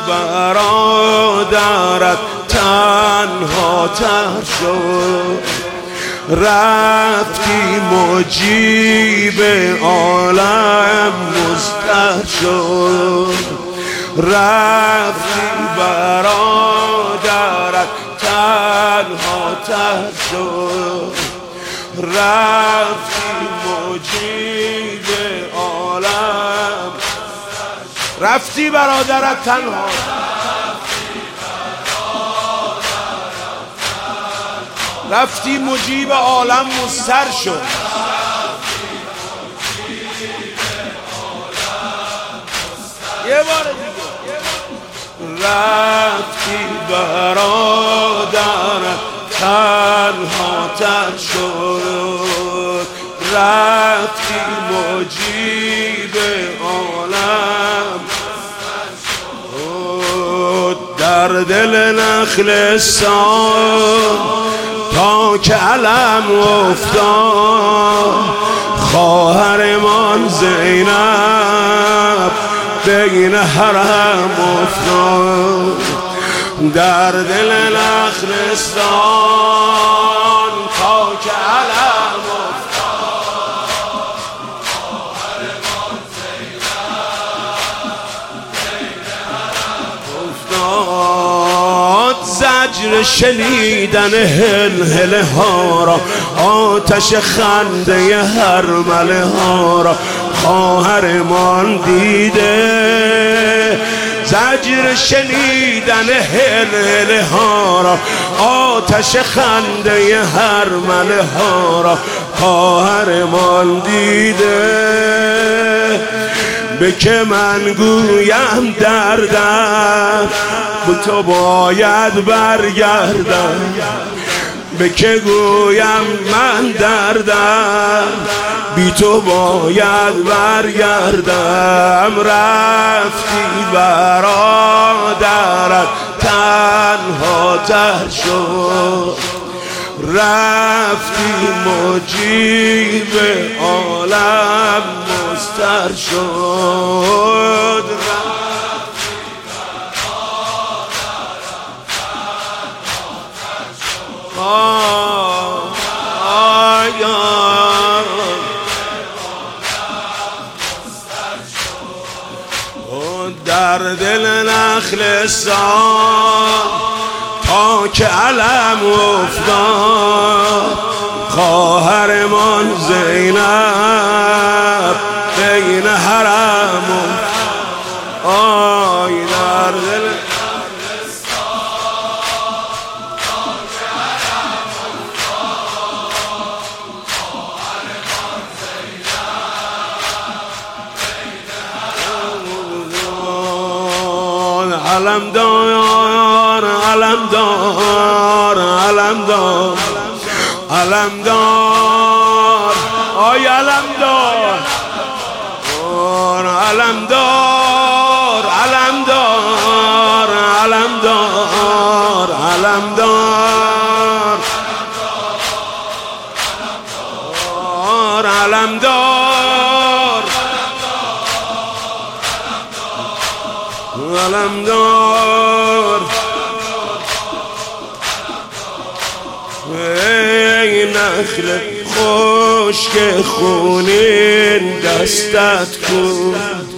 برادرت تنها تر شد، رفتی مجیب عالم مضطر شد، رفتی برادرت تنها تر شد، رفتی مجیب عالم، رفتی برادرت تنها، رفتی مجیب عالم مضطر شد، یه بار دیگه، رفتی برادرت تنها تر شد، رفتی مجیب عالم در دل نخلستان تا که علم افتاد، خواهرمان زینب بین حرم افتاد، در دل نخلستان تا که علم افتاد، خواهرمان زینب بین حرم افتاد، زجر شنیدن هلهله ها را، آتش خنده هرمله ها را خواهرمان دیده، زجر شنیدن هلهله ها را، آتش خنده هرمله ها را خواهرمان دیده، به که من گویم دردم به تو باید برگردم، به که گویم من دردم بی تو باید برگردم، رفتی برادرت تنها تر شد، رفتی مجیب عالم مضطر شد، در دل نخلستان تا که علم افتاد، خواهرمان زینب بین حرم آی، در دل علم دار، علم دار، علم دار، علم دار، آی علم دار، علم دار، علم دار، علم دار، علم دار، علم دار، علم دار، ای نخل خشک خونین دستت کن،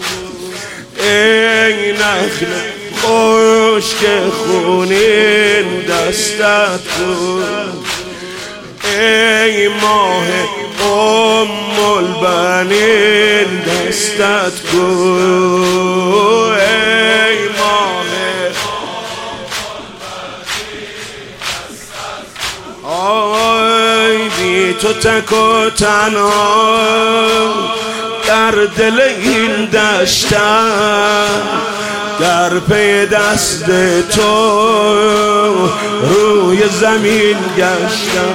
ای نخل خشک خونین دستت کن، ای ماه البنین دستت کن، ای ماه آی بی تو تک و تنها در دل این دشتم، در پی دست تو روی زمین گشتم،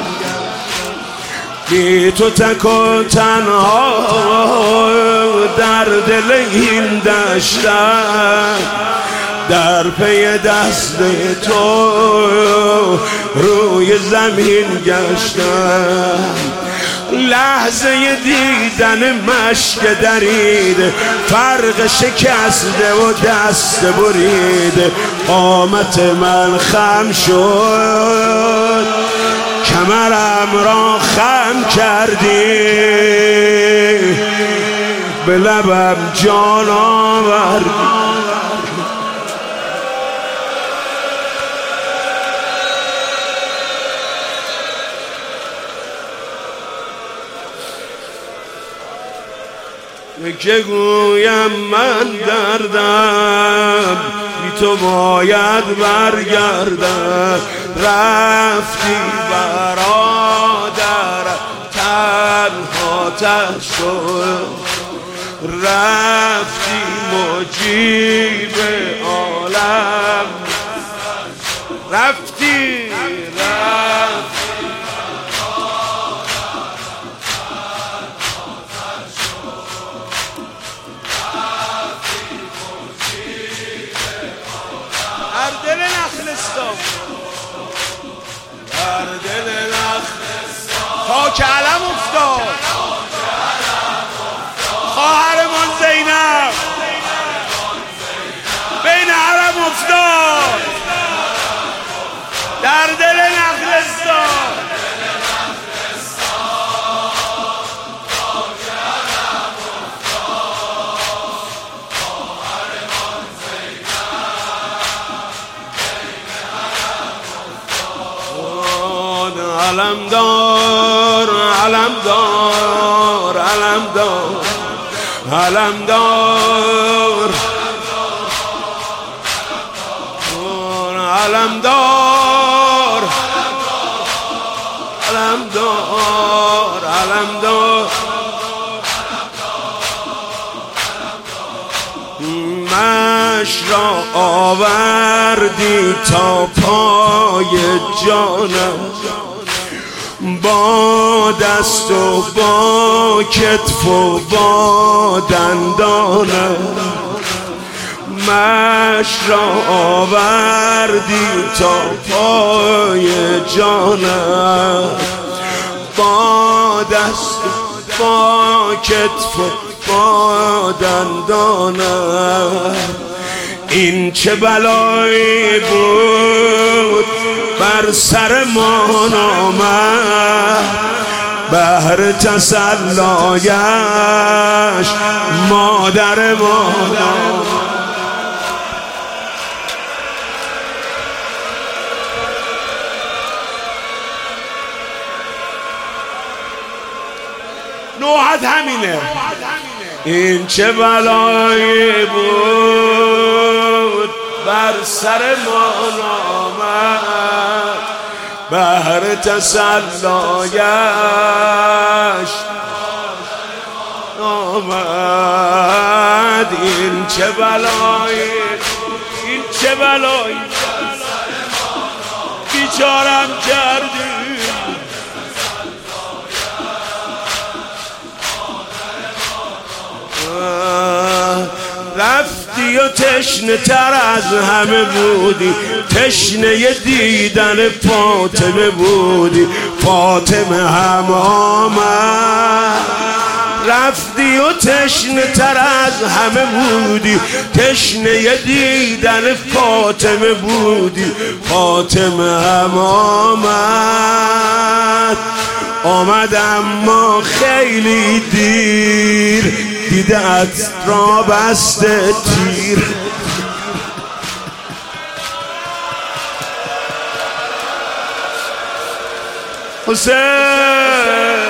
بی تو تک و تنها در دل این دشتم، در پی دست تو روی زمین گشتم، لحظه دیدن مشک درید، فرق شکسته و دست برید. قامت من خم شد، کمرم را خم کردی، به لبم جان آوردی. که گویم من دردم بی تو باید برگردم. رفتی برادر تنها شد، رفتی مجیب عالم، رفتی در دل نخلستان، در دل نخلستان تا که علم افتاد خواهرمان زینب بین حرم افتاد. در دل نخلستان علم دار، علم دار، علم دار، علم دار، علم دار، علم دار، علم دار. مش را آوردی تا پای جانم، با دست و با کتف و با دندانم. مش را آوردی تا پای جانم، با دست با کتف و با دندانم. این چه بلایی بود بر سرمان آمد، بهر تسلایش مادر ما. نوحت همینه. این چه بلایی بود بر سرمان آمد، بهر تسلایش آمد. این چه بلایی، این چه بلایی بیچارم کردی. رفتی و تشنه تر از همه بودی، تشنه دیدن فاطمه بودی. فاطمه هم آمد. رفتی و تشنه تر از همه بودی، تشنه دیدن فاطمه بودی. فاطمه هم آمد. آمد اما خیلی دیر، دیدت را بسته تیر. حسین